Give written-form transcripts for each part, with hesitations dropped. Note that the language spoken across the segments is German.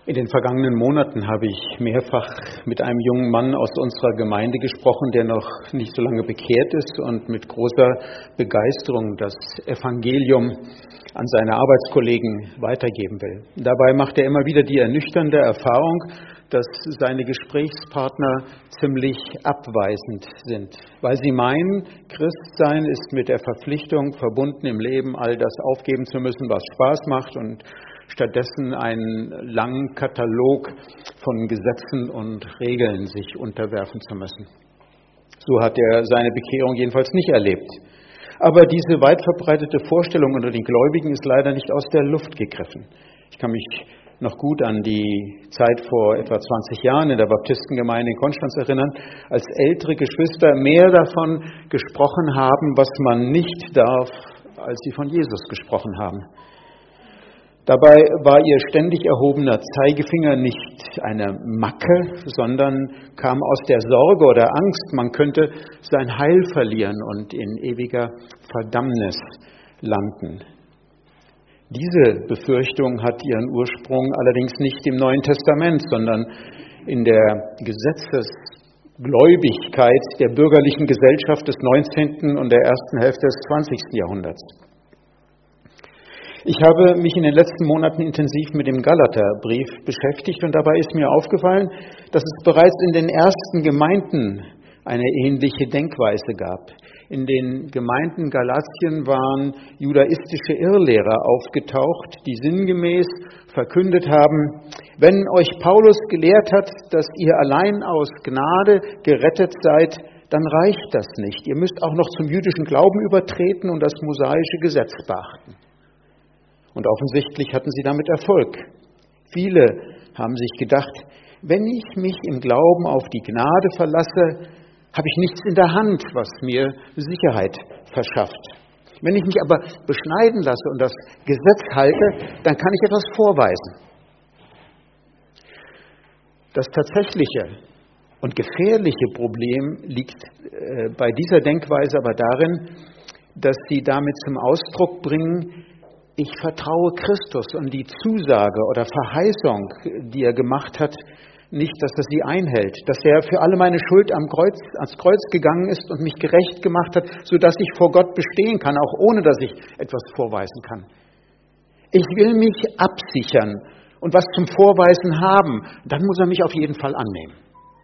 In den vergangenen Monaten habe ich mehrfach mit einem jungen Mann aus unserer Gemeinde gesprochen, der noch nicht so lange bekehrt ist und mit großer Begeisterung das Evangelium an seine Arbeitskollegen weitergeben will. Dabei macht er immer wieder die ernüchternde Erfahrung, dass seine Gesprächspartner ziemlich abweisend sind, weil sie meinen, Christsein ist mit der Verpflichtung verbunden, im Leben all das aufgeben zu müssen, was Spaß macht, und stattdessen einen langen Katalog von Gesetzen und Regeln sich unterwerfen zu müssen. So hat er seine Bekehrung jedenfalls nicht erlebt. Aber diese weit verbreitete Vorstellung unter den Gläubigen ist leider nicht aus der Luft gegriffen. Ich kann mich noch gut an die Zeit vor etwa 20 Jahren in der Baptistengemeinde in Konstanz erinnern, als ältere Geschwister mehr davon gesprochen haben, was man nicht darf, als sie von Jesus gesprochen haben. Dabei war ihr ständig erhobener Zeigefinger nicht eine Macke, sondern kam aus der Sorge oder Angst, man könnte sein Heil verlieren und in ewiger Verdammnis landen. Diese Befürchtung hat ihren Ursprung allerdings nicht im Neuen Testament, sondern in der Gesetzesgläubigkeit der bürgerlichen Gesellschaft des 19. und der ersten Hälfte des 20. Jahrhunderts. Ich habe mich in den letzten Monaten intensiv mit dem Galaterbrief beschäftigt und dabei ist mir aufgefallen, dass es bereits in den ersten Gemeinden eine ähnliche Denkweise gab. In den Gemeinden Galatien waren judaistische Irrlehrer aufgetaucht, die sinngemäß verkündet haben: Wenn euch Paulus gelehrt hat, dass ihr allein aus Gnade gerettet seid, dann reicht das nicht. Ihr müsst auch noch zum jüdischen Glauben übertreten und das mosaische Gesetz beachten. Und offensichtlich hatten sie damit Erfolg. Viele haben sich gedacht, wenn ich mich im Glauben auf die Gnade verlasse, habe ich nichts in der Hand, was mir Sicherheit verschafft. Wenn ich mich aber beschneiden lasse und das Gesetz halte, dann kann ich etwas vorweisen. Das tatsächliche und gefährliche Problem liegt bei dieser Denkweise aber darin, dass sie damit zum Ausdruck bringen: Ich vertraue Christus und die Zusage oder Verheißung, die er gemacht hat, nicht, dass er sie einhält, dass er für alle meine Schuld ans Kreuz gegangen ist und mich gerecht gemacht hat, sodass ich vor Gott bestehen kann, auch ohne dass ich etwas vorweisen kann. Ich will mich absichern und was zum Vorweisen haben, dann muss er mich auf jeden Fall annehmen.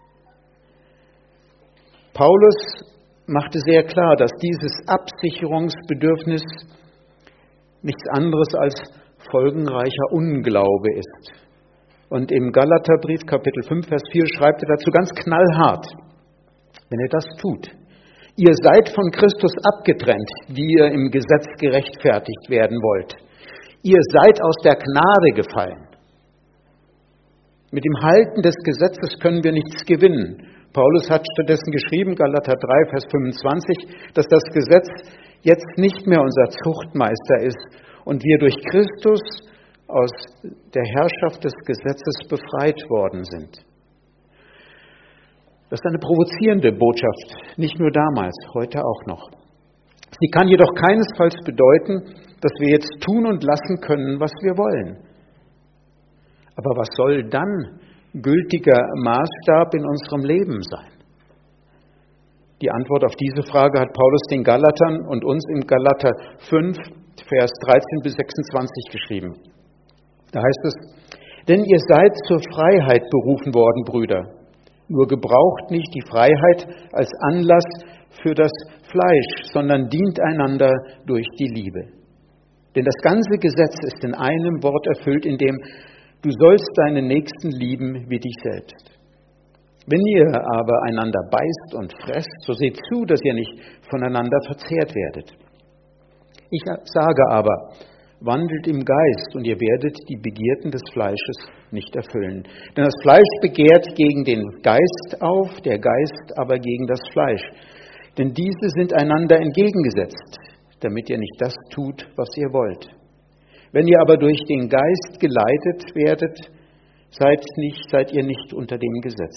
Paulus machte sehr klar, dass dieses Absicherungsbedürfnis nichts anderes als folgenreicher Unglaube ist. Und im Galaterbrief Kapitel 5, Vers 4 schreibt er dazu ganz knallhart: Wenn ihr das tut, ihr seid von Christus abgetrennt, wie ihr im Gesetz gerechtfertigt werden wollt. Ihr seid aus der Gnade gefallen. Mit dem Halten des Gesetzes können wir nichts gewinnen. Paulus hat stattdessen geschrieben, Galater 3, Vers 25, dass das Gesetz jetzt nicht mehr unser Zuchtmeister ist und wir durch Christus aus der Herrschaft des Gesetzes befreit worden sind. Das ist eine provozierende Botschaft, nicht nur damals, heute auch noch. Sie kann jedoch keinesfalls bedeuten, dass wir jetzt tun und lassen können, was wir wollen. Aber was soll dann gültiger Maßstab in unserem Leben sein? Die Antwort auf diese Frage hat Paulus den Galatern und uns im Galater 5, Vers 13 bis 26 geschrieben. Da heißt es: Denn ihr seid zur Freiheit berufen worden, Brüder. Nur gebraucht nicht die Freiheit als Anlass für das Fleisch, sondern dient einander durch die Liebe. Denn das ganze Gesetz ist in einem Wort erfüllt, in dem: Du sollst deinen Nächsten lieben wie dich selbst. Wenn ihr aber einander beißt und fresst, so seht zu, dass ihr nicht voneinander verzehrt werdet. Ich sage aber, wandelt im Geist, und ihr werdet die Begierden des Fleisches nicht erfüllen. Denn das Fleisch begehrt gegen den Geist auf, der Geist aber gegen das Fleisch. Denn diese sind einander entgegengesetzt, damit ihr nicht das tut, was ihr wollt. Wenn ihr aber durch den Geist geleitet werdet, seid ihr nicht unter dem Gesetz.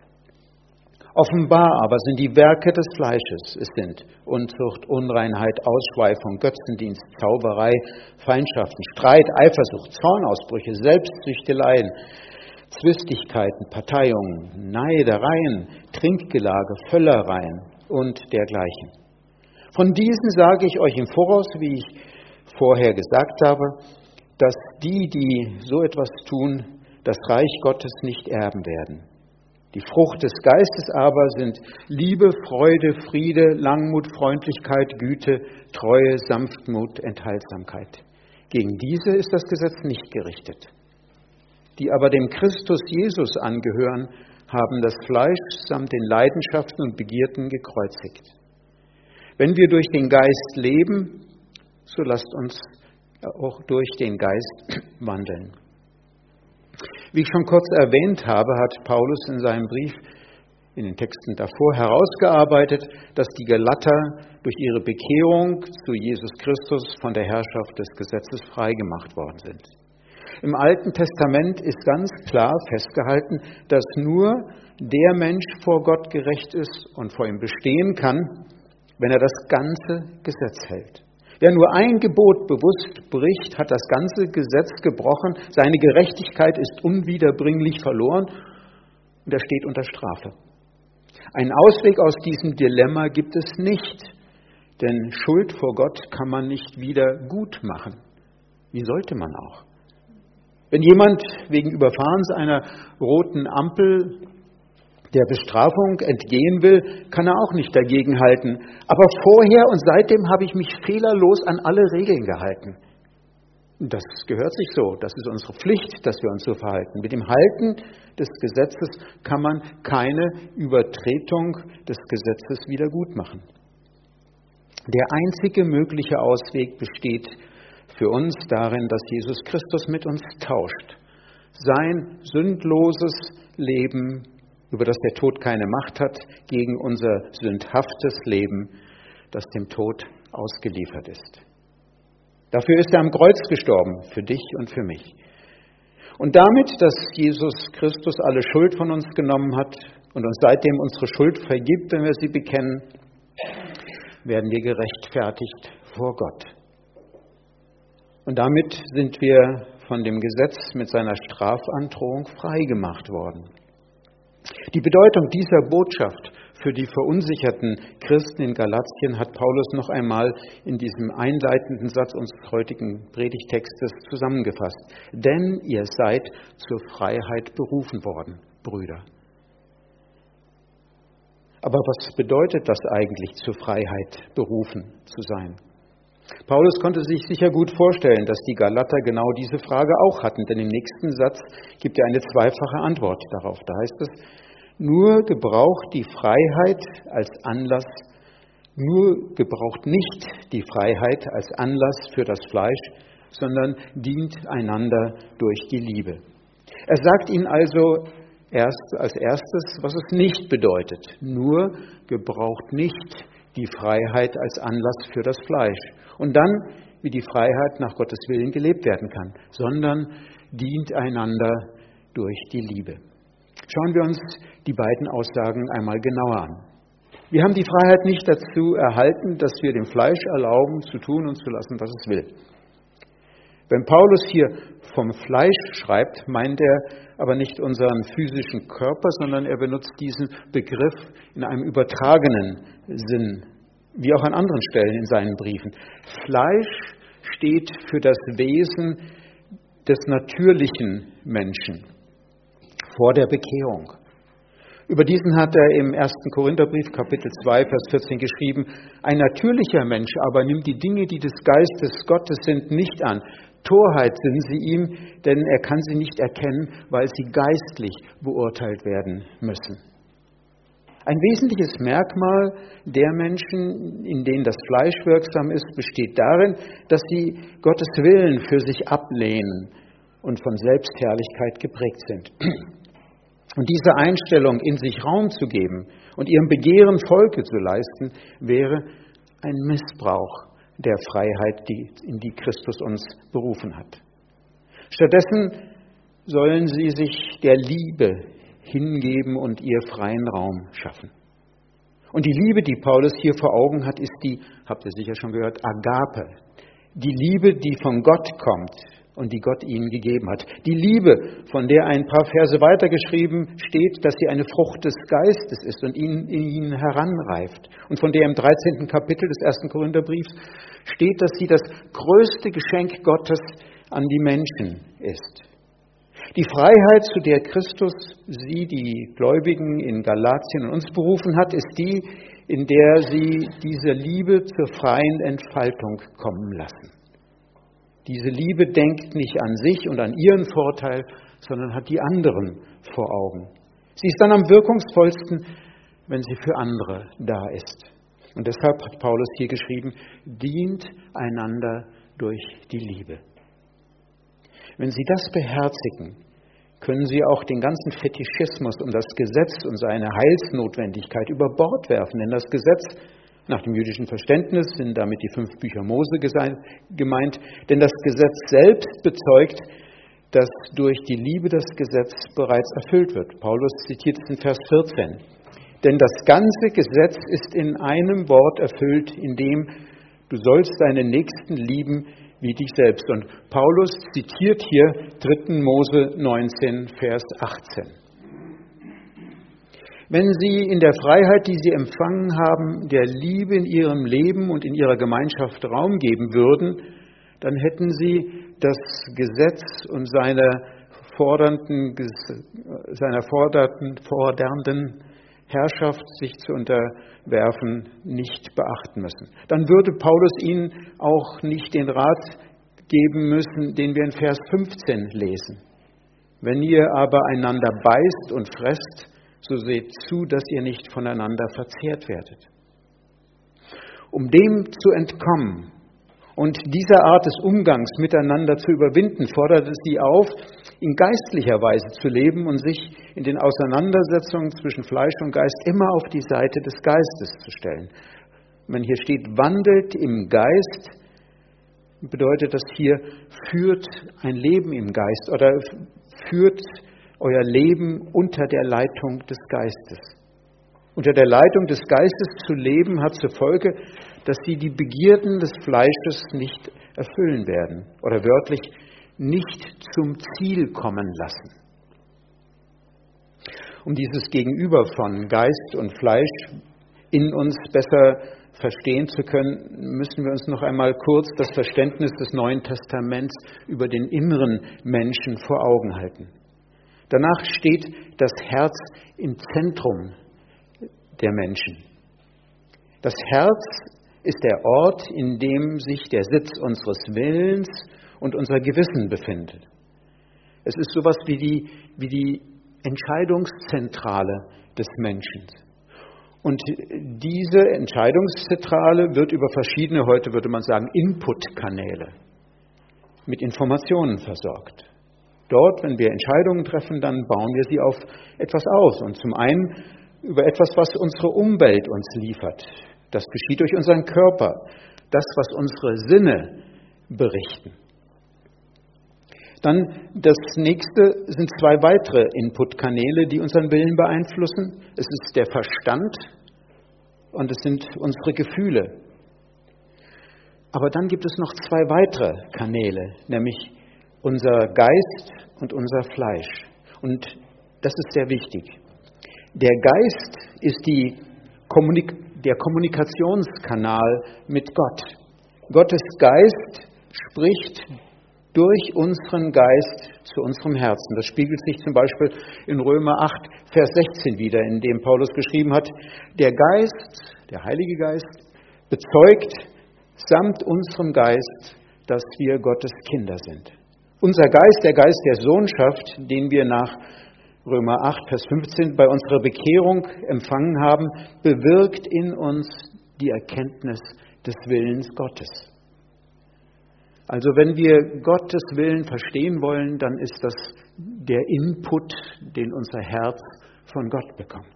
Offenbar aber sind die Werke des Fleisches, es sind Unzucht, Unreinheit, Ausschweifung, Götzendienst, Zauberei, Feindschaften, Streit, Eifersucht, Zornausbrüche, Selbstsüchteleien, Zwistigkeiten, Parteiungen, Neidereien, Trinkgelage, Völlereien und dergleichen. Von diesen sage ich euch im Voraus, wie ich vorher gesagt habe, dass die so etwas tun, das Reich Gottes nicht erben werden. Die Frucht des Geistes aber sind Liebe, Freude, Friede, Langmut, Freundlichkeit, Güte, Treue, Sanftmut, Enthaltsamkeit. Gegen diese ist das Gesetz nicht gerichtet. Die aber dem Christus Jesus angehören, haben das Fleisch samt den Leidenschaften und Begierden gekreuzigt. Wenn wir durch den Geist leben, so lasst uns auch durch den Geist wandeln. Wie ich schon kurz erwähnt habe, hat Paulus in seinem Brief, in den Texten davor, herausgearbeitet, dass die Galater durch ihre Bekehrung zu Jesus Christus von der Herrschaft des Gesetzes freigemacht worden sind. Im Alten Testament ist ganz klar festgehalten, dass nur der Mensch vor Gott gerecht ist und vor ihm bestehen kann, wenn er das ganze Gesetz hält. Wer nur ein Gebot bewusst bricht, hat das ganze Gesetz gebrochen, seine Gerechtigkeit ist unwiederbringlich verloren und er steht unter Strafe. Einen Ausweg aus diesem Dilemma gibt es nicht, denn Schuld vor Gott kann man nicht wieder gut machen. Wie sollte man auch? Wenn jemand wegen Überfahrens einer roten Ampel der Bestrafung entgehen will, kann er auch nicht dagegenhalten. Aber vorher und seitdem habe ich mich fehlerlos an alle Regeln gehalten. Das gehört sich so. Das ist unsere Pflicht, dass wir uns so verhalten. Mit dem Halten des Gesetzes kann man keine Übertretung des Gesetzes wieder gut machen. Der einzige mögliche Ausweg besteht für uns darin, dass Jesus Christus mit uns tauscht. Sein sündloses Leben, über das der Tod keine Macht hat, gegen unser sündhaftes Leben, das dem Tod ausgeliefert ist. Dafür ist er am Kreuz gestorben, für dich und für mich. Und damit, dass Jesus Christus alle Schuld von uns genommen hat und uns seitdem unsere Schuld vergibt, wenn wir sie bekennen, werden wir gerechtfertigt vor Gott. Und damit sind wir von dem Gesetz mit seiner Strafandrohung freigemacht worden. Die Bedeutung dieser Botschaft für die verunsicherten Christen in Galatien hat Paulus noch einmal in diesem einleitenden Satz unseres heutigen Predigtextes zusammengefasst. Denn ihr seid zur Freiheit berufen worden, Brüder. Aber was bedeutet das eigentlich, zur Freiheit berufen zu sein? Paulus konnte sich sicher gut vorstellen, dass die Galater genau diese Frage auch hatten, denn im nächsten Satz gibt er eine zweifache Antwort darauf. Da heißt es, nur gebraucht nicht die Freiheit als Anlass für das Fleisch, sondern dient einander durch die Liebe. Er sagt ihnen also als erstes, was es nicht bedeutet. Nur gebraucht nicht die Freiheit als Anlass für das Fleisch. Und dann, wie die Freiheit nach Gottes Willen gelebt werden kann, sondern dient einander durch die Liebe. Schauen wir uns die beiden Aussagen einmal genauer an. Wir haben die Freiheit nicht dazu erhalten, dass wir dem Fleisch erlauben, zu tun und zu lassen, was es will. Wenn Paulus hier vom Fleisch schreibt, meint er aber nicht unseren physischen Körper, sondern er benutzt diesen Begriff in einem übertragenen Sinn, wie auch an anderen Stellen in seinen Briefen. Fleisch steht für das Wesen des natürlichen Menschen vor der Bekehrung. Über diesen hat er im 1. Korintherbrief, Kapitel 2, Vers 14 geschrieben, ein natürlicher Mensch aber nimmt die Dinge, die des Geistes Gottes sind, nicht an. Torheit sind sie ihm, denn er kann sie nicht erkennen, weil sie geistlich beurteilt werden müssen. Ein wesentliches Merkmal der Menschen, in denen das Fleisch wirksam ist, besteht darin, dass sie Gottes Willen für sich ablehnen und von Selbstherrlichkeit geprägt sind. Und diese Einstellung in sich Raum zu geben und ihrem Begehren Folge zu leisten, wäre ein Missbrauch der Freiheit, in die Christus uns berufen hat. Stattdessen sollen sie sich der Liebe hingeben und ihr freien Raum schaffen. Und die Liebe, die Paulus hier vor Augen hat, ist die, habt ihr sicher schon gehört, Agape. Die Liebe, die von Gott kommt und die Gott ihnen gegeben hat. Die Liebe, von der ein paar Verse weitergeschrieben steht, dass sie eine Frucht des Geistes ist und in ihnen heranreift. Und von der im 13. Kapitel des 1. Korintherbriefs steht, dass sie das größte Geschenk Gottes an die Menschen ist. Die Freiheit, zu der Christus sie, die Gläubigen in Galatien und uns berufen hat, ist die, in der sie diese Liebe zur freien Entfaltung kommen lassen. Diese Liebe denkt nicht an sich und an ihren Vorteil, sondern hat die anderen vor Augen. Sie ist dann am wirkungsvollsten, wenn sie für andere da ist. Und deshalb hat Paulus hier geschrieben, dient einander durch die Liebe. Wenn Sie das beherzigen, können Sie auch den ganzen Fetischismus um das Gesetz und seine Heilsnotwendigkeit über Bord werfen. Denn das Gesetz, nach dem jüdischen Verständnis, sind damit die 5 Bücher Mose gemeint. Denn das Gesetz selbst bezeugt, dass durch die Liebe das Gesetz bereits erfüllt wird. Paulus zitiert es in Vers 14. Denn das ganze Gesetz ist in einem Wort erfüllt, in dem du sollst deinen Nächsten lieben wie dich selbst. Und Paulus zitiert hier 3. Mose 19, Vers 18. Wenn Sie in der Freiheit, die Sie empfangen haben, der Liebe in Ihrem Leben und in Ihrer Gemeinschaft Raum geben würden, dann hätten Sie das Gesetz und seiner fordernden Herrschaft, sich zu unterwerfen, nicht beachten müssen. Dann würde Paulus ihnen auch nicht den Rat geben müssen, den wir in Vers 15 lesen. Wenn ihr aber einander beißt und fresst, so seht zu, dass ihr nicht voneinander verzehrt werdet. Um dem zu entkommen und dieser Art des Umgangs miteinander zu überwinden, fordert es sie auf, in geistlicher Weise zu leben und sich in den Auseinandersetzungen zwischen Fleisch und Geist immer auf die Seite des Geistes zu stellen. Wenn hier steht, wandelt im Geist, bedeutet das hier, führt ein Leben im Geist oder führt euer Leben unter der Leitung des Geistes. Unter der Leitung des Geistes zu leben hat zur Folge, dass sie die Begierden des Fleisches nicht erfüllen werden oder wörtlich nicht zum Ziel kommen lassen. Um dieses Gegenüber von Geist und Fleisch in uns besser verstehen zu können, müssen wir uns noch einmal kurz das Verständnis des Neuen Testaments über den inneren Menschen vor Augen halten. Danach steht das Herz im Zentrum der Menschen. Das Herz ist der Ort, in dem sich der Sitz unseres Willens und unser Gewissen befindet. Es ist sowas wie die Entscheidungszentrale des Menschen. Und diese Entscheidungszentrale wird über verschiedene, heute würde man sagen, Inputkanäle mit Informationen versorgt. Dort, wenn wir Entscheidungen treffen, dann bauen wir sie auf etwas aus. Und zum einen über etwas, was unsere Umwelt uns liefert. Das geschieht durch unseren Körper, das, was unsere Sinne berichten. Dann das nächste sind 2 weitere Inputkanäle, die unseren Willen beeinflussen. Es ist der Verstand und es sind unsere Gefühle. Aber dann gibt es noch 2 weitere Kanäle, nämlich unser Geist und unser Fleisch. Und das ist sehr wichtig. Der Geist ist der Kommunikationskanal mit Gott. Gottes Geist spricht durch unseren Geist zu unserem Herzen. Das spiegelt sich zum Beispiel in Römer 8, Vers 16 wider, in dem Paulus geschrieben hat, der Geist, der Heilige Geist, bezeugt samt unserem Geist, dass wir Gottes Kinder sind. Unser Geist, der Geist der Sohnschaft, den wir nach Römer 8, Vers 15 bei unserer Bekehrung empfangen haben, bewirkt in uns die Erkenntnis des Willens Gottes. Also wenn wir Gottes Willen verstehen wollen, dann ist das der Input, den unser Herz von Gott bekommt.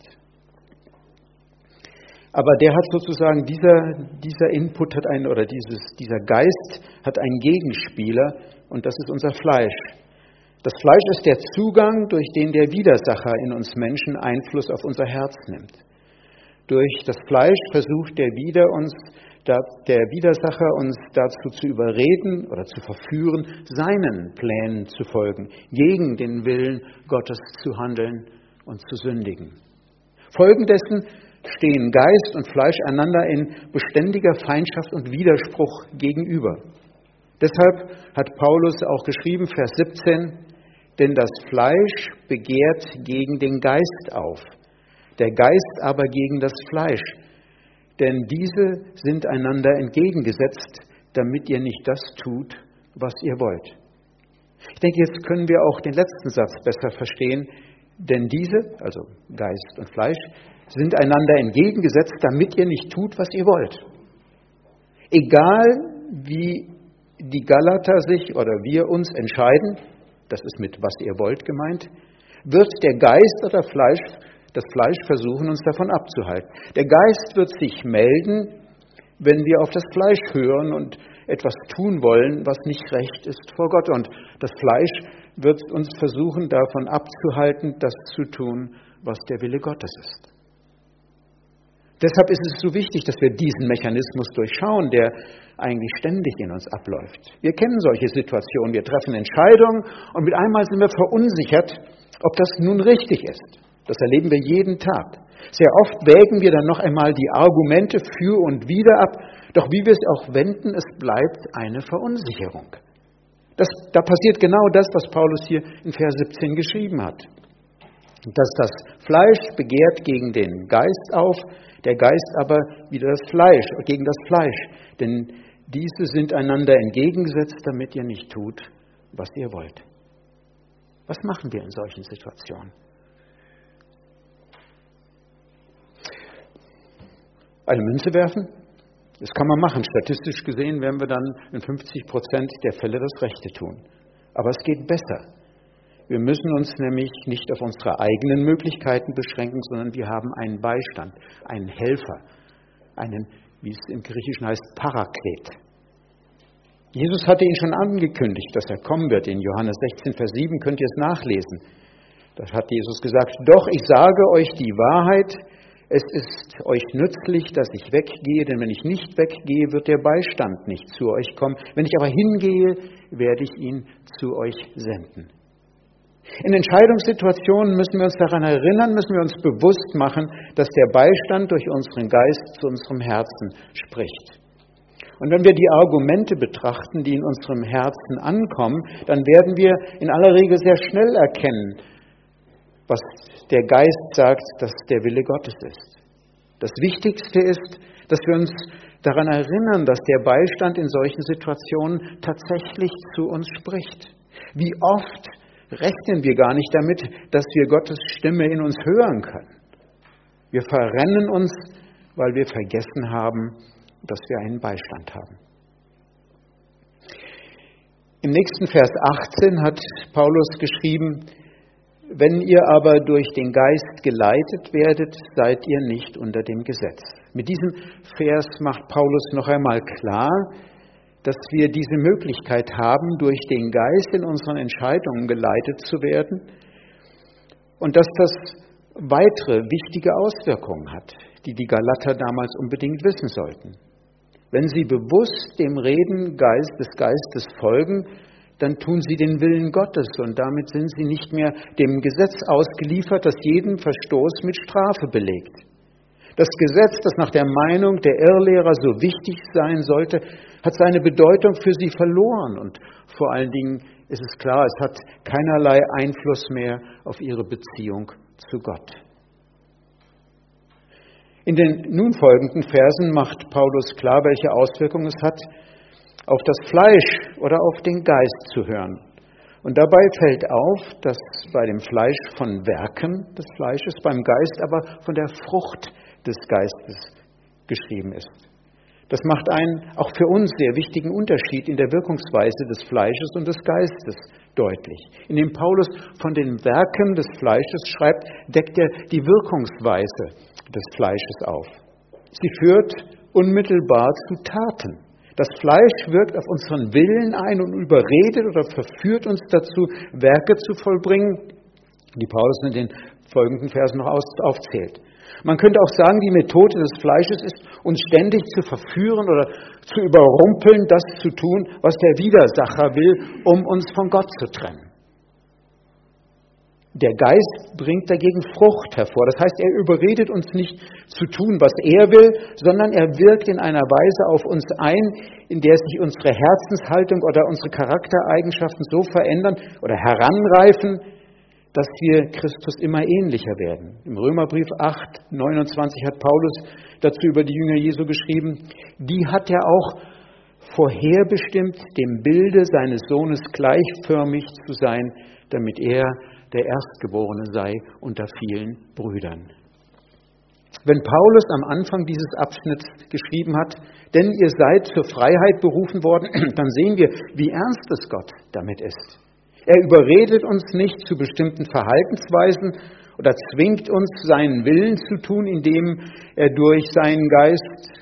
Aber der hat sozusagen, dieser Input hat dieser Geist hat einen Gegenspieler und das ist unser Fleisch. Das Fleisch ist der Zugang, durch den der Widersacher in uns Menschen Einfluss auf unser Herz nimmt. Durch das Fleisch versucht der Wider uns der Widersacher uns dazu zu überreden oder zu verführen, seinen Plänen zu folgen, gegen den Willen Gottes zu handeln und zu sündigen. Folgendessen stehen Geist und Fleisch einander in beständiger Feindschaft und Widerspruch gegenüber. Deshalb hat Paulus auch geschrieben, Vers 17, denn das Fleisch begehrt gegen den Geist auf, der Geist aber gegen das Fleisch. Denn diese sind einander entgegengesetzt, damit ihr nicht das tut, was ihr wollt. Ich denke, jetzt können wir auch den letzten Satz besser verstehen. Denn diese, also Geist und Fleisch, sind einander entgegengesetzt, damit ihr nicht tut, was ihr wollt. Egal wie die Galater sich oder wir uns entscheiden, das ist mit was ihr wollt gemeint, wird der Geist oder das Fleisch versuchen, uns davon abzuhalten. Der Geist wird sich melden, wenn wir auf das Fleisch hören und etwas tun wollen, was nicht recht ist vor Gott. Und das Fleisch wird uns versuchen, davon abzuhalten, das zu tun, was der Wille Gottes ist. Deshalb ist es so wichtig, dass wir diesen Mechanismus durchschauen, der eigentlich ständig in uns abläuft. Wir kennen solche Situationen, wir treffen Entscheidungen und mit einmal sind wir verunsichert, ob das nun richtig ist. Das erleben wir jeden Tag. Sehr oft wägen wir dann noch einmal die Argumente für und wider ab, doch wie wir es auch wenden, es bleibt eine Verunsicherung. Da passiert genau das, was Paulus hier in Vers 17 geschrieben hat. Dass das Fleisch begehrt gegen den Geist auf, der Geist aber wieder gegen das Fleisch. Denn diese sind einander entgegengesetzt, damit ihr nicht tut, was ihr wollt. Was machen wir in solchen Situationen? Eine Münze werfen? Das kann man machen. Statistisch gesehen werden wir dann in 50% der Fälle das Rechte tun. Aber es geht besser. Wir müssen uns nämlich nicht auf unsere eigenen Möglichkeiten beschränken, sondern wir haben einen Beistand, einen Helfer, einen, wie es im Griechischen heißt, Paraklet. Jesus hatte ihn schon angekündigt, dass er kommen wird. In Johannes 16, Vers 7 könnt ihr es nachlesen. Da hat Jesus gesagt, doch ich sage euch die Wahrheit, es ist euch nützlich, dass ich weggehe, denn wenn ich nicht weggehe, wird der Beistand nicht zu euch kommen. Wenn ich aber hingehe, werde ich ihn zu euch senden. In Entscheidungssituationen müssen wir uns daran erinnern, müssen wir uns bewusst machen, dass der Beistand durch unseren Geist zu unserem Herzen spricht. Und wenn wir die Argumente betrachten, die in unserem Herzen ankommen, dann werden wir in aller Regel sehr schnell erkennen, was der Geist sagt, dass der Wille Gottes ist. Das Wichtigste ist, dass wir uns daran erinnern, dass der Beistand in solchen Situationen tatsächlich zu uns spricht. Wie oft rechnen wir gar nicht damit, dass wir Gottes Stimme in uns hören können. Wir verrennen uns, weil wir vergessen haben, dass wir einen Beistand haben. Im nächsten Vers 18 hat Paulus geschrieben, wenn ihr aber durch den Geist geleitet werdet, seid ihr nicht unter dem Gesetz. Mit diesem Vers macht Paulus noch einmal klar, dass wir diese Möglichkeit haben, durch den Geist in unseren Entscheidungen geleitet zu werden und dass das weitere wichtige Auswirkungen hat, die die Galater damals unbedingt wissen sollten. Wenn sie bewusst dem Reden des Geistes folgen, dann tun sie den Willen Gottes und damit sind sie nicht mehr dem Gesetz ausgeliefert, das jeden Verstoß mit Strafe belegt. Das Gesetz, das nach der Meinung der Irrlehrer so wichtig sein sollte, hat seine Bedeutung für sie verloren und vor allen Dingen ist es klar, es hat keinerlei Einfluss mehr auf ihre Beziehung zu Gott. In den nun folgenden Versen macht Paulus klar, welche Auswirkungen es hat, auf das Fleisch oder auf den Geist zu hören. Und dabei fällt auf, dass bei dem Fleisch von Werken des Fleisches, beim Geist aber von der Frucht des Geistes geschrieben ist. Das macht einen auch für uns sehr wichtigen Unterschied in der Wirkungsweise des Fleisches und des Geistes deutlich. Indem Paulus von den Werken des Fleisches schreibt, deckt er die Wirkungsweise des Fleisches auf. Sie führt unmittelbar zu Taten. Das Fleisch wirkt auf unseren Willen ein und überredet oder verführt uns dazu, Werke zu vollbringen, die Paulus in den folgenden Versen noch aufzählt. Man könnte auch sagen, die Methode des Fleisches ist, uns ständig zu verführen oder zu überrumpeln, das zu tun, was der Widersacher will, um uns von Gott zu trennen. Der Geist bringt dagegen Frucht hervor. Das heißt, er überredet uns nicht zu tun, was er will, sondern er wirkt in einer Weise auf uns ein, in der sich unsere Herzenshaltung oder unsere Charaktereigenschaften so verändern oder heranreifen, dass wir Christus immer ähnlicher werden. Im Römerbrief 8, 29 hat Paulus dazu über die Jünger Jesu geschrieben, die hat er auch vorherbestimmt, dem Bilde seines Sohnes gleichförmig zu sein, damit er der Erstgeborene sei unter vielen Brüdern. Wenn Paulus am Anfang dieses Abschnitts geschrieben hat, denn ihr seid zur Freiheit berufen worden, dann sehen wir, wie ernst es Gott damit ist. Er überredet uns nicht zu bestimmten Verhaltensweisen oder zwingt uns, seinen Willen zu tun, indem er durch seinen Geist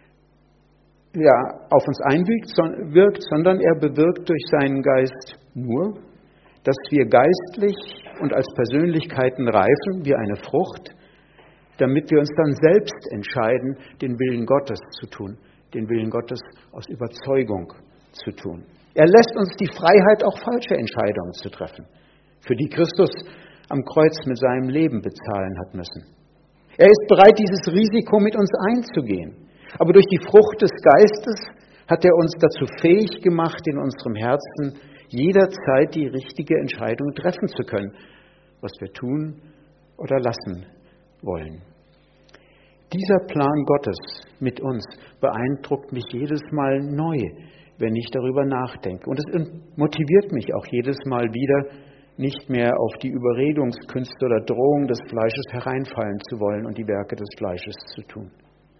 auf uns einwirkt, sondern er bewirkt durch seinen Geist nur, dass wir geistlich und als Persönlichkeiten reifen wie eine Frucht, damit wir uns dann selbst entscheiden, den Willen Gottes zu tun, den Willen Gottes aus Überzeugung zu tun. Er lässt uns die Freiheit, auch falsche Entscheidungen zu treffen, für die Christus am Kreuz mit seinem Leben bezahlen hat müssen. Er ist bereit, dieses Risiko mit uns einzugehen. Aber durch die Frucht des Geistes hat er uns dazu fähig gemacht, in unserem Herzen jederzeit die richtige Entscheidung treffen zu können, was wir tun oder lassen wollen. Dieser Plan Gottes mit uns beeindruckt mich jedes Mal neu, wenn ich darüber nachdenke. Und es motiviert mich auch jedes Mal wieder, nicht mehr auf die Überredungskünste oder Drohung des Fleisches hereinfallen zu wollen und die Werke des Fleisches zu tun.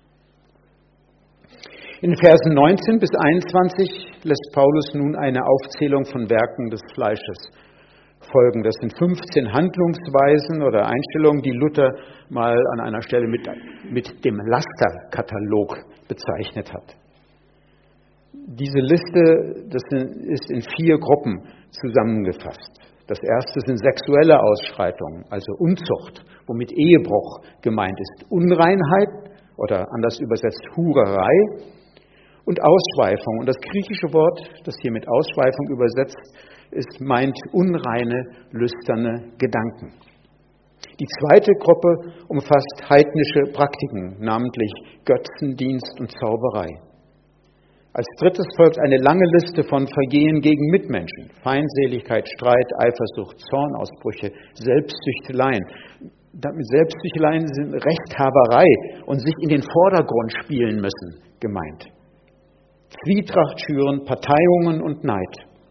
In Versen 19 bis 21 lässt Paulus nun eine Aufzählung von Werken des Fleisches folgen. Das sind 15 Handlungsweisen oder Einstellungen, die Luther mal an einer Stelle mit dem Lasterkatalog bezeichnet hat. Diese Liste, das ist in 4 Gruppen zusammengefasst. Das erste sind sexuelle Ausschreitungen, also Unzucht, womit Ehebruch gemeint ist. Unreinheit oder anders übersetzt Hurerei und Ausschweifung. Und das griechische Wort, das hier mit Ausschweifung übersetzt, meint unreine, lüsterne Gedanken. Die zweite Gruppe umfasst heidnische Praktiken, namentlich Götzendienst und Zauberei. Als drittes folgt eine lange Liste von Vergehen gegen Mitmenschen. Feindseligkeit, Streit, Eifersucht, Zornausbrüche, Selbstsüchteleien. Mit Selbstsüchteleien sind Rechthaberei und sich in den Vordergrund spielen müssen gemeint. Zwietracht schüren, Parteiungen und Neid.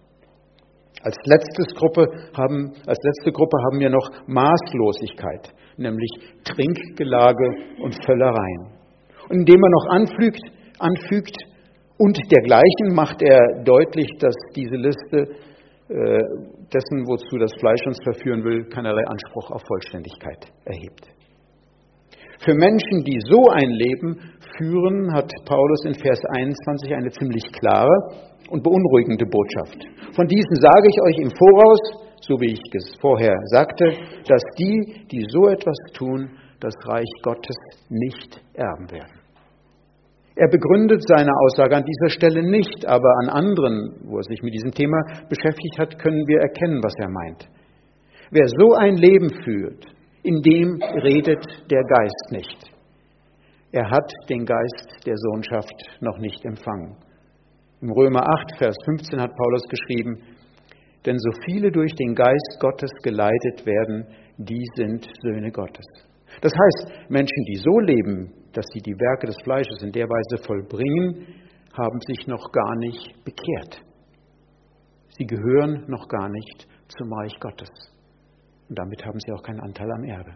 Als letzte Gruppe haben wir noch Maßlosigkeit, nämlich Trinkgelage und Völlereien. Und indem er noch anfügt, und dergleichen macht er deutlich, dass diese Liste dessen, wozu das Fleisch uns verführen will, keinerlei Anspruch auf Vollständigkeit erhebt. Für Menschen, die so ein Leben führen, hat Paulus in Vers 21 eine ziemlich klare und beunruhigende Botschaft. Von diesen sage ich euch im Voraus, so wie ich es vorher sagte, dass die so etwas tun, das Reich Gottes nicht erben werden. Er begründet seine Aussage an dieser Stelle nicht, aber an anderen, wo er sich mit diesem Thema beschäftigt hat, können wir erkennen, was er meint. Wer so ein Leben führt, in dem redet der Geist nicht. Er hat den Geist der Sohnschaft noch nicht empfangen. Im Römer 8, Vers 15 hat Paulus geschrieben, denn so viele durch den Geist Gottes geleitet werden, die sind Söhne Gottes. Das heißt, Menschen, die so leben, dass sie die Werke des Fleisches in der Weise vollbringen, haben sich noch gar nicht bekehrt. Sie gehören noch gar nicht zum Reich Gottes. Und damit haben sie auch keinen Anteil am Erbe.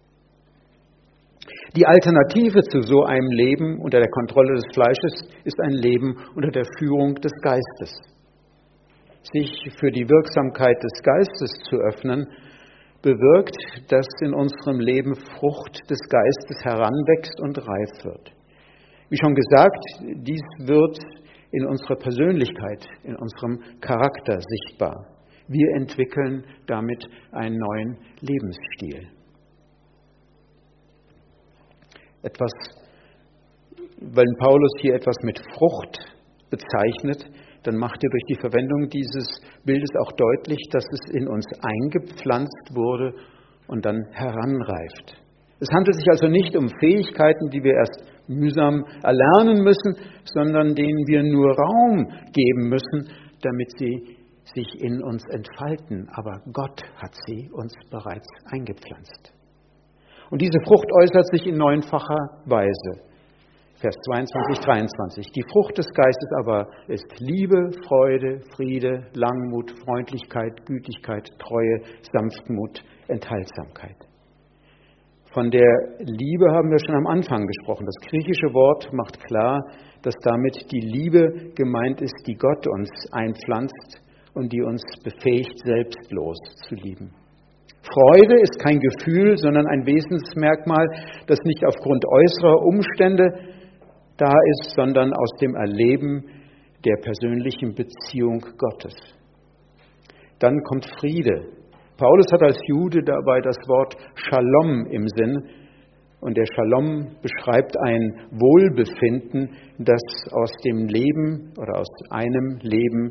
Die Alternative zu so einem Leben unter der Kontrolle des Fleisches ist ein Leben unter der Führung des Geistes. Sich für die Wirksamkeit des Geistes zu öffnen, bewirkt, dass in unserem Leben Frucht des Geistes heranwächst und reif wird. Wie schon gesagt, dies wird in unserer Persönlichkeit, in unserem Charakter sichtbar. Wir entwickeln damit einen neuen Lebensstil. Wenn Paulus hier etwas mit Frucht bezeichnet, dann macht er durch die Verwendung dieses Bildes auch deutlich, dass es in uns eingepflanzt wurde und dann heranreift. Es handelt sich also nicht um Fähigkeiten, die wir erst mühsam erlernen müssen, sondern denen wir nur Raum geben müssen, damit sie sich in uns entfalten. Aber Gott hat sie uns bereits eingepflanzt. Und diese Frucht äußert sich in neunfacher Weise. Vers 22, 23. Die Frucht des Geistes aber ist Liebe, Freude, Friede, Langmut, Freundlichkeit, Gütigkeit, Treue, Sanftmut, Enthaltsamkeit. Von der Liebe haben wir schon am Anfang gesprochen. Das griechische Wort macht klar, dass damit die Liebe gemeint ist, die Gott uns einpflanzt und die uns befähigt, selbstlos zu lieben. Freude ist kein Gefühl, sondern ein Wesensmerkmal, das nicht aufgrund äußerer Umstände da ist, sondern aus dem Erleben der persönlichen Beziehung Gottes. Dann kommt Friede. Paulus hat als Jude dabei das Wort Shalom im Sinn, und der Shalom beschreibt ein Wohlbefinden, das aus dem Leben oder aus einem Leben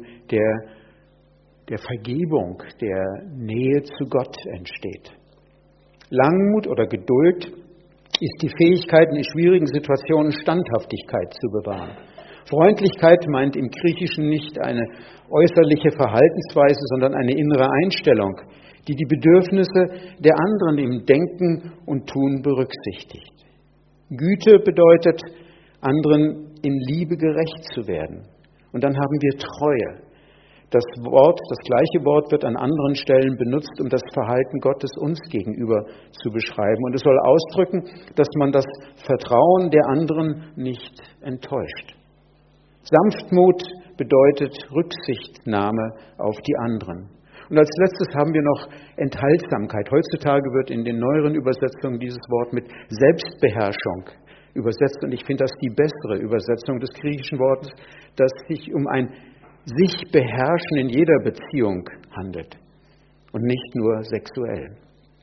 der Vergebung, der Nähe zu Gott entsteht. Langmut oder Geduld ist die Fähigkeit, in schwierigen Situationen Standhaftigkeit zu bewahren. Freundlichkeit meint im Griechischen nicht eine äußerliche Verhaltensweise, sondern eine innere Einstellung, die die Bedürfnisse der anderen im Denken und Tun berücksichtigt. Güte bedeutet, anderen in Liebe gerecht zu werden. Und dann haben wir Treue. Das gleiche Wort wird an anderen Stellen benutzt, um das Verhalten Gottes uns gegenüber zu beschreiben. Und es soll ausdrücken, dass man das Vertrauen der anderen nicht enttäuscht. Sanftmut bedeutet Rücksichtnahme auf die anderen. Und als letztes haben wir noch Enthaltsamkeit. Heutzutage wird in den neueren Übersetzungen dieses Wort mit Selbstbeherrschung übersetzt. Und ich finde das die bessere Übersetzung des griechischen Wortes, dass sich um ein sich beherrschen in jeder Beziehung handelt und nicht nur sexuell.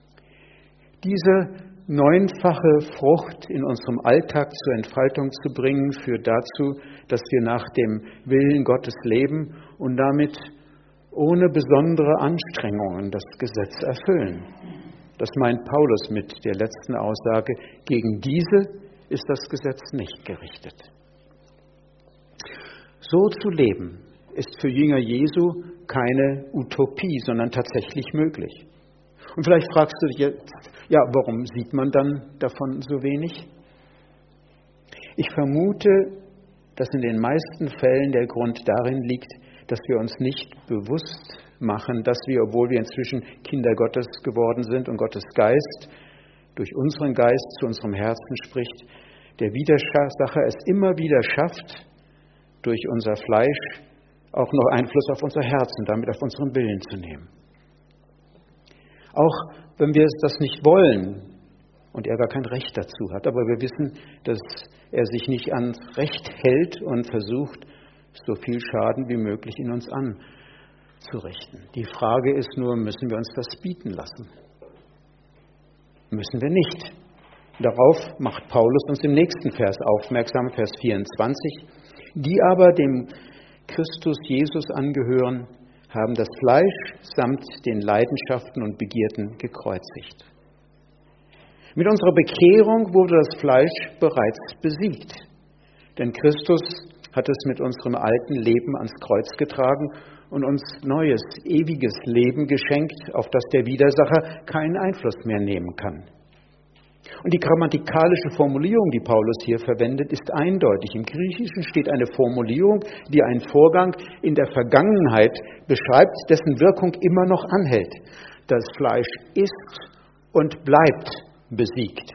Diese neunfache Frucht in unserem Alltag zur Entfaltung zu bringen, führt dazu, dass wir nach dem Willen Gottes leben und damit ohne besondere Anstrengungen das Gesetz erfüllen. Das meint Paulus mit der letzten Aussage: Gegen diese ist das Gesetz nicht gerichtet. So zu leben ist für Jünger Jesu keine Utopie, sondern tatsächlich möglich. Und vielleicht fragst du dich jetzt, ja, warum sieht man dann davon so wenig? Ich vermute, dass in den meisten Fällen der Grund darin liegt, dass wir uns nicht bewusst machen, dass wir, obwohl wir inzwischen Kinder Gottes geworden sind und Gottes Geist durch unseren Geist zu unserem Herzen spricht, der Widersacher es immer wieder schafft, durch unser Fleisch auch noch Einfluss auf unser Herz und damit auf unseren Willen zu nehmen. Auch wenn wir das nicht wollen und er gar kein Recht dazu hat, aber wir wissen, dass er sich nicht ans Recht hält und versucht, so viel Schaden wie möglich in uns anzurichten. Die Frage ist nur, müssen wir uns das bieten lassen? Müssen wir nicht. Darauf macht Paulus uns im nächsten Vers aufmerksam, Vers 24. Die aber dem Christus Jesus angehören, haben das Fleisch samt den Leidenschaften und Begierden gekreuzigt. Mit unserer Bekehrung wurde das Fleisch bereits besiegt. Denn Christus hat es mit unserem alten Leben ans Kreuz getragen und uns neues, ewiges Leben geschenkt, auf das der Widersacher keinen Einfluss mehr nehmen kann. Und die grammatikalische Formulierung, die Paulus hier verwendet, ist eindeutig. Im Griechischen steht eine Formulierung, die einen Vorgang in der Vergangenheit beschreibt, dessen Wirkung immer noch anhält. Das Fleisch ist und bleibt besiegt.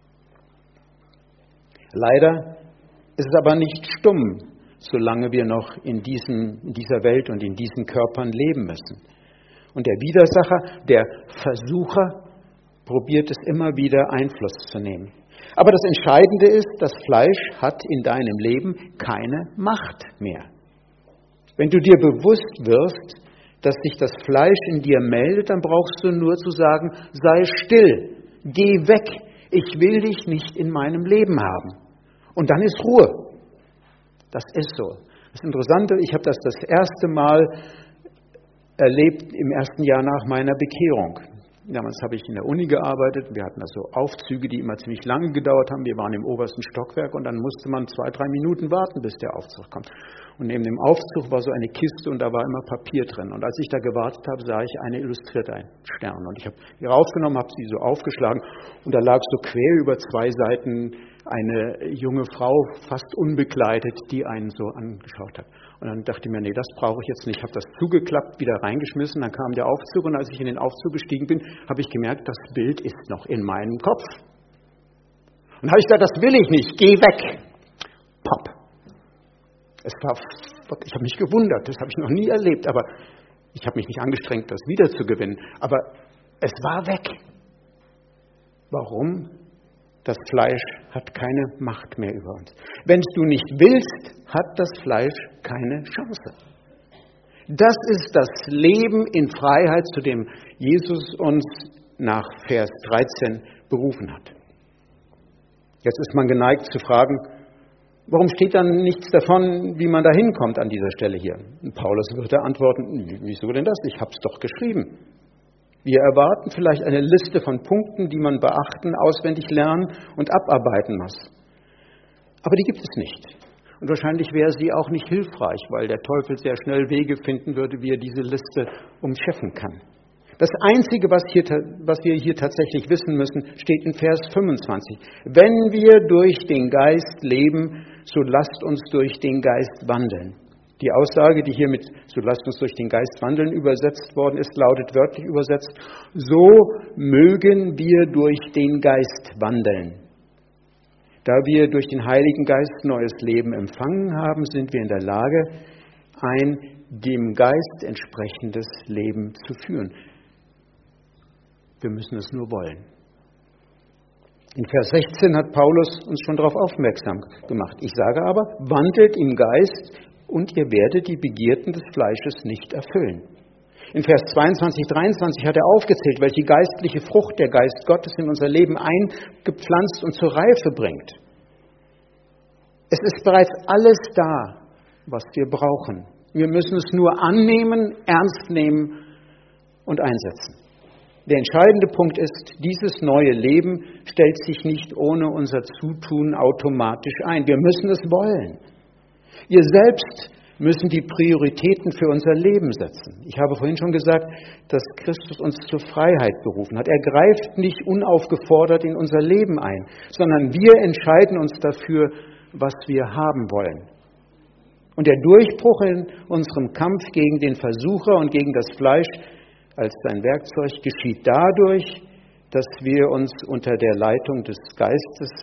Leider ist es aber nicht stumm, solange wir noch in dieser Welt und in diesen Körpern leben müssen. Und der Widersacher, der Versucher, probiert es immer wieder Einfluss zu nehmen. Aber das Entscheidende ist, das Fleisch hat in deinem Leben keine Macht mehr. Wenn du dir bewusst wirst, dass sich das Fleisch in dir meldet, dann brauchst du nur zu sagen, sei still, geh weg, Ich will dich nicht in meinem Leben haben. Und dann ist Ruhe. Das ist so. Das Interessante, ich habe das erste Mal erlebt im ersten Jahr nach meiner Bekehrung. Damals habe ich in der Uni gearbeitet. Wir hatten also Aufzüge, die immer ziemlich lange gedauert haben. Wir waren im obersten Stockwerk und dann musste man 2-3 Minuten warten, bis der Aufzug kommt. Und neben dem Aufzug war so eine Kiste und da war immer Papier drin. Und als ich da gewartet habe, sah ich eine illustrierte einen Stern. Und ich habe die rausgenommen, habe sie so aufgeschlagen und da lag so quer über 2 Seiten eine junge Frau, fast unbekleidet, die einen so angeschaut hat. Und dann dachte ich mir, nee, das brauche ich jetzt nicht. Ich habe das zugeklappt, wieder reingeschmissen, dann kam der Aufzug und als ich in den Aufzug gestiegen bin, habe ich gemerkt, das Bild ist noch in meinem Kopf. Und habe ich gesagt, das will ich nicht, geh weg. Pop. Ich habe mich gewundert, das habe ich noch nie erlebt, aber ich habe mich nicht angestrengt, das wiederzugewinnen. Aber es war weg. Warum? Das Fleisch hat keine Macht mehr über uns. Wenn du nicht willst, hat das Fleisch keine Chance. Das ist das Leben in Freiheit, zu dem Jesus uns nach Vers 13 berufen hat. Jetzt ist man geneigt zu fragen, warum steht dann nichts davon, wie man da hinkommt an dieser Stelle hier? Und Paulus würde antworten, wieso denn das? Ich habe es doch geschrieben. Wir erwarten vielleicht eine Liste von Punkten, die man beachten, auswendig lernen und abarbeiten muss. Aber die gibt es nicht. Und wahrscheinlich wäre sie auch nicht hilfreich, weil der Teufel sehr schnell Wege finden würde, wie er diese Liste umschiffen kann. Das Einzige, was wir hier tatsächlich wissen müssen, steht in Vers 25. Wenn wir durch den Geist leben, so lasst uns durch den Geist wandeln. Die Aussage, die hier mit so lasst uns durch den Geist wandeln übersetzt worden ist, lautet wörtlich übersetzt, so mögen wir durch den Geist wandeln. Da wir durch den Heiligen Geist neues Leben empfangen haben, sind wir in der Lage, ein dem Geist entsprechendes Leben zu führen. Wir müssen es nur wollen. In Vers 16 hat Paulus uns schon darauf aufmerksam gemacht. Ich sage aber, wandelt im Geist und ihr werdet die Begierden des Fleisches nicht erfüllen. In Vers 22, 23 hat er aufgezählt, welche geistliche Frucht der Geist Gottes in unser Leben eingepflanzt und zur Reife bringt. Es ist bereits alles da, was wir brauchen. Wir müssen es nur annehmen, ernst nehmen und einsetzen. Der entscheidende Punkt ist, dieses neue Leben stellt sich nicht ohne unser Zutun automatisch ein. Wir müssen es wollen. Wir selbst müssen die Prioritäten für unser Leben setzen. Ich habe vorhin schon gesagt, dass Christus uns zur Freiheit berufen hat. Er greift nicht unaufgefordert in unser Leben ein, sondern wir entscheiden uns dafür, was wir haben wollen. Und der Durchbruch in unserem Kampf gegen den Versucher und gegen das Fleisch als sein Werkzeug geschieht dadurch, dass wir uns unter die Leitung des Geistes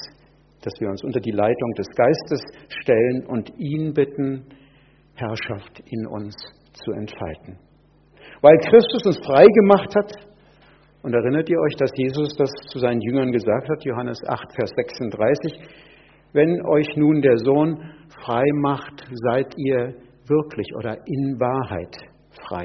stellen und ihn bitten, Herrschaft in uns zu entfalten. Weil Christus uns frei gemacht hat, und erinnert ihr euch, dass Jesus das zu seinen Jüngern gesagt hat, Johannes 8, Vers 36, wenn euch nun der Sohn frei macht, seid ihr wirklich oder in Wahrheit frei.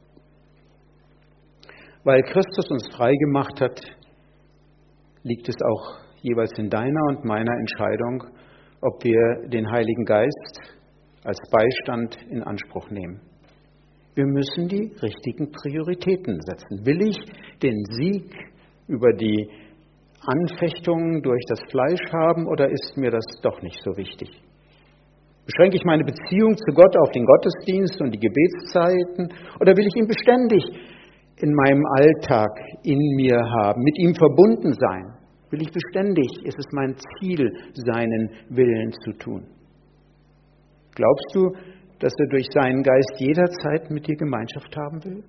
Weil Christus uns frei gemacht hat, liegt es auch jeweils in deiner und meiner Entscheidung, ob wir den Heiligen Geist als Beistand in Anspruch nehmen. Wir müssen die richtigen Prioritäten setzen. Will ich den Sieg über die Anfechtungen durch das Fleisch haben oder ist mir das doch nicht so wichtig? Beschränke ich meine Beziehung zu Gott auf den Gottesdienst und die Gebetszeiten oder will ich ihn beständig in meinem Alltag in mir haben, mit ihm verbunden sein? Will ich beständig, ist es mein Ziel, seinen Willen zu tun? Glaubst du, dass er durch seinen Geist jederzeit mit dir Gemeinschaft haben will?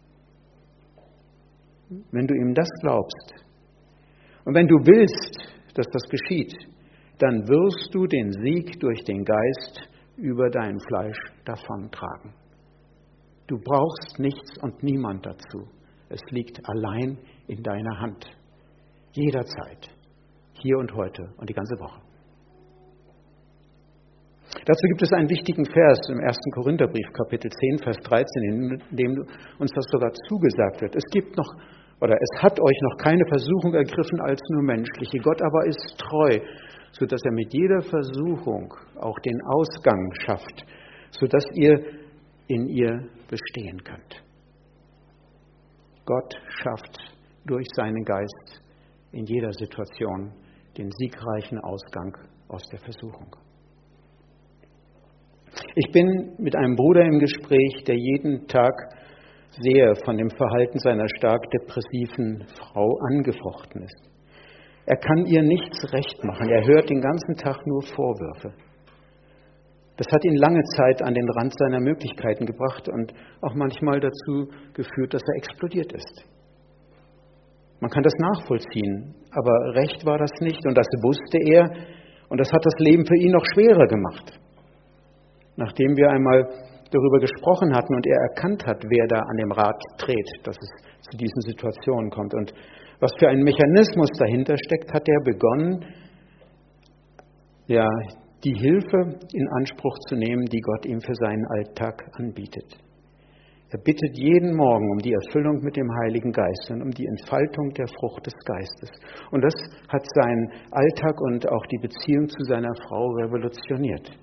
Wenn du ihm das glaubst und wenn du willst, dass das geschieht, dann wirst du den Sieg durch den Geist über dein Fleisch davontragen. Du brauchst nichts und niemand dazu. Es liegt allein in deiner Hand. Jederzeit. Hier und heute und die ganze Woche. Dazu gibt es einen wichtigen Vers im 1. Korintherbrief, Kapitel 10, Vers 13, in dem uns das sogar zugesagt wird. Es gibt noch Oder es hat euch noch keine Versuchung ergriffen als nur menschliche. Gott aber ist treu, sodass er mit jeder Versuchung auch den Ausgang schafft, sodass ihr in ihr bestehen könnt. Gott schafft durch seinen Geist in jeder Situation den siegreichen Ausgang aus der Versuchung. Ich bin mit einem Bruder im Gespräch, der jeden Tag sehr von dem Verhalten seiner stark depressiven Frau angefochten ist. Er kann ihr nichts recht machen. Er hört den ganzen Tag nur Vorwürfe. Das hat ihn lange Zeit an den Rand seiner Möglichkeiten gebracht und auch manchmal dazu geführt, dass er explodiert ist. Man kann das nachvollziehen, aber recht war das nicht und das wusste er und das hat das Leben für ihn noch schwerer gemacht. Nachdem wir einmal darüber gesprochen hatten und er erkannt hat, wer da an dem Rad dreht, dass es zu diesen Situationen kommt und was für ein Mechanismus dahinter steckt, hat er begonnen, die Hilfe in Anspruch zu nehmen, die Gott ihm für seinen Alltag anbietet. Er bittet jeden Morgen um die Erfüllung mit dem Heiligen Geist und um die Entfaltung der Frucht des Geistes. Und das hat seinen Alltag und auch die Beziehung zu seiner Frau revolutioniert.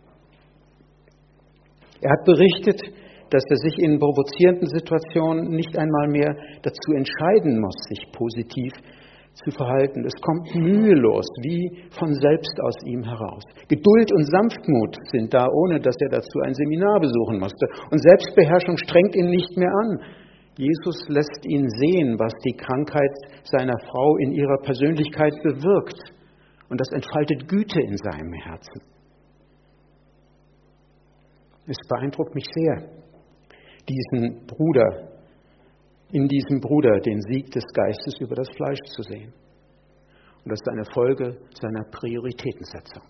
Er hat berichtet, dass er sich in provozierenden Situationen nicht einmal mehr dazu entscheiden muss, sich positiv zu verhalten. Es kommt mühelos, wie von selbst aus ihm heraus. Geduld und Sanftmut sind da, ohne dass er dazu ein Seminar besuchen musste. Und Selbstbeherrschung strengt ihn nicht mehr an. Jesus lässt ihn sehen, was die Krankheit seiner Frau in ihrer Persönlichkeit bewirkt. Und das entfaltet Güte in seinem Herzen. Es beeindruckt mich sehr, in diesem Bruder den Sieg des Geistes über das Fleisch zu sehen. Und das ist eine Folge seiner Prioritätensetzung.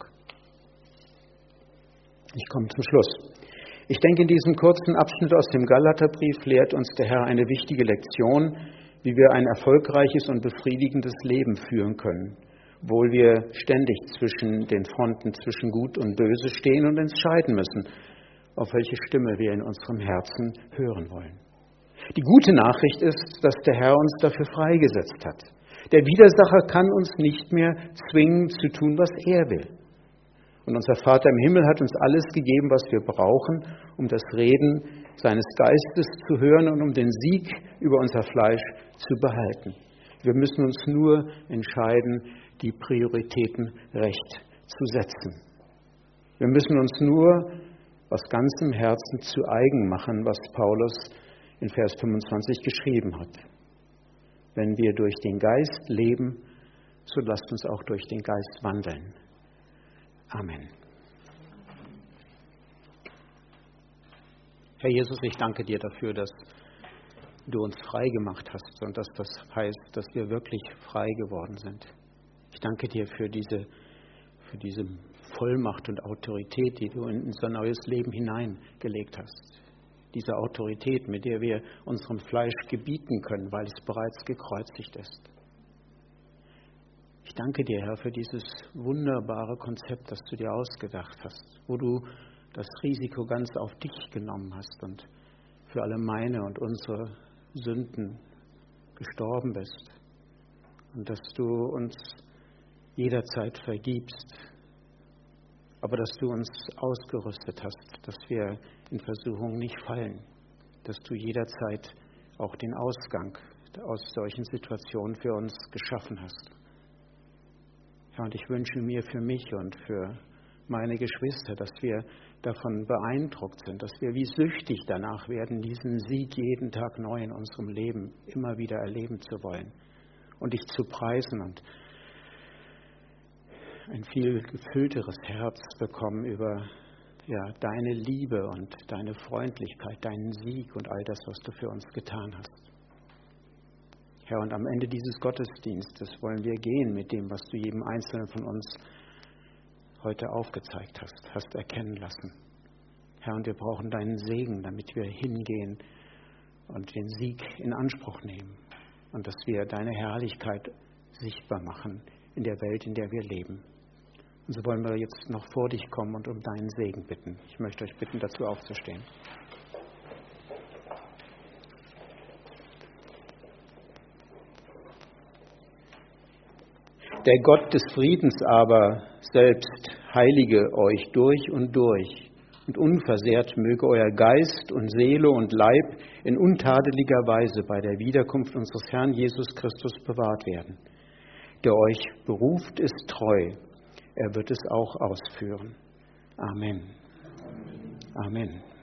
Ich komme zum Schluss. Ich denke, in diesem kurzen Abschnitt aus dem Galaterbrief lehrt uns der Herr eine wichtige Lektion, wie wir ein erfolgreiches und befriedigendes Leben führen können, obwohl wir ständig zwischen den Fronten zwischen Gut und Böse stehen und entscheiden müssen, auf welche Stimme wir in unserem Herzen hören wollen. Die gute Nachricht ist, dass der Herr uns dafür freigesetzt hat. Der Widersacher kann uns nicht mehr zwingen zu tun, was er will. Und unser Vater im Himmel hat uns alles gegeben, was wir brauchen, um das Reden seines Geistes zu hören und um den Sieg über unser Fleisch zu behalten. Wir müssen uns nur entscheiden, die Prioritäten recht zu setzen. Wir müssen uns nur aus ganzem Herzen zu eigen machen, was Paulus in Vers 25 geschrieben hat. Wenn wir durch den Geist leben, so lasst uns auch durch den Geist wandeln. Amen. Herr Jesus, ich danke dir dafür, dass du uns frei gemacht hast und dass das heißt, dass wir wirklich frei geworden sind. Ich danke dir für diese Vollmacht und Autorität, die du in unser neues Leben hineingelegt hast. Diese Autorität, mit der wir unserem Fleisch gebieten können, weil es bereits gekreuzigt ist. Ich danke dir, Herr, für dieses wunderbare Konzept, das du dir ausgedacht hast, wo du das Risiko ganz auf dich genommen hast und für alle meine und unsere Sünden gestorben bist und dass du uns jederzeit vergibst, aber dass du uns ausgerüstet hast, dass wir in Versuchung nicht fallen, dass du jederzeit auch den Ausgang aus solchen Situationen für uns geschaffen hast. Ja, und ich wünsche mir für mich und für meine Geschwister, dass wir davon beeindruckt sind, dass wir wie süchtig danach werden, diesen Sieg jeden Tag neu in unserem Leben immer wieder erleben zu wollen und dich zu preisen und ein viel gefüllteres Herz bekommen über deine Liebe und deine Freundlichkeit, deinen Sieg und all das, was du für uns getan hast. Herr, und am Ende dieses Gottesdienstes wollen wir gehen mit dem, was du jedem Einzelnen von uns heute aufgezeigt hast erkennen lassen. Herr, und wir brauchen deinen Segen, damit wir hingehen und den Sieg in Anspruch nehmen und dass wir deine Herrlichkeit sichtbar machen in der Welt, in der wir leben. Und so wollen wir jetzt noch vor dich kommen und um deinen Segen bitten. Ich möchte euch bitten, dazu aufzustehen. Der Gott des Friedens aber selbst heilige euch durch und unversehrt möge euer Geist und Seele und Leib in untadeliger Weise bei der Wiederkunft unseres Herrn Jesus Christus bewahrt werden. Der euch beruft, ist treu, er wird es auch ausführen. Amen. Amen.